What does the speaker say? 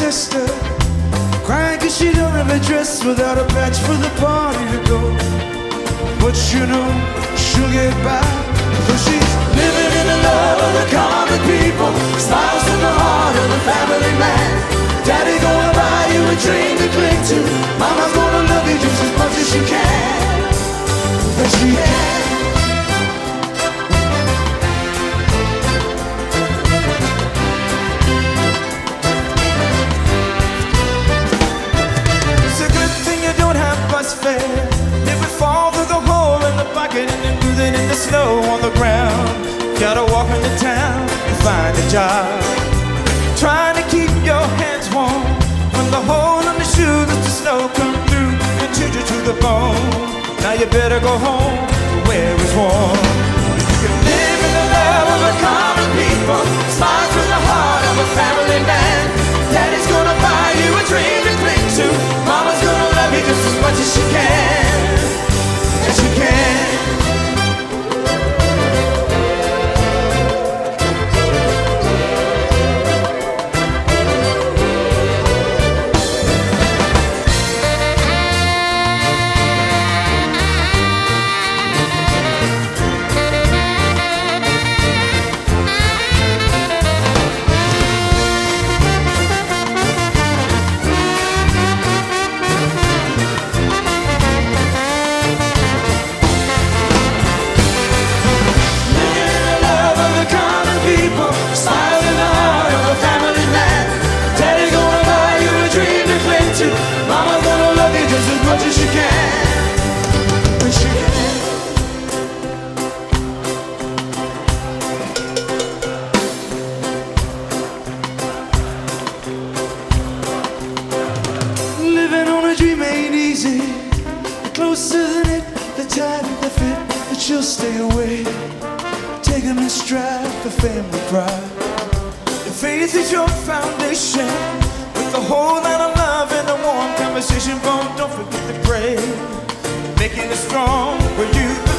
sister, crying 'cause she don't have a dress without a patch for the party to go. But you know she'll get by, 'cause she's living in the love of the common people, smiles in the heart of the family man. Daddy gonna buy you a dream to cling to, Mama's gonna love you just as much as she can. But she can. It would fall through the hole in the bucket and then moving in the snow on the ground. Gotta walk into town and find a job, trying to keep your hands warm from the hole in the shoe that the snow come through and chilled you to the bone. Now you better go home where it's warm. You can live in the love of the common people, smile from the heart of a family man. Daddy's gonna buy you a dream to cling to, Mama's gonna love you just as much as she can. Yes, she can. Mama's gonna love you just as much as she can. When she can. Living on a dream ain't easy. The closer the knit, the tighter the fit, but she'll stay away, taking a stride for family pride. Your faith is your foundation, with a whole lot of love and a warm conversation. Don't forget to pray, making it strong for you.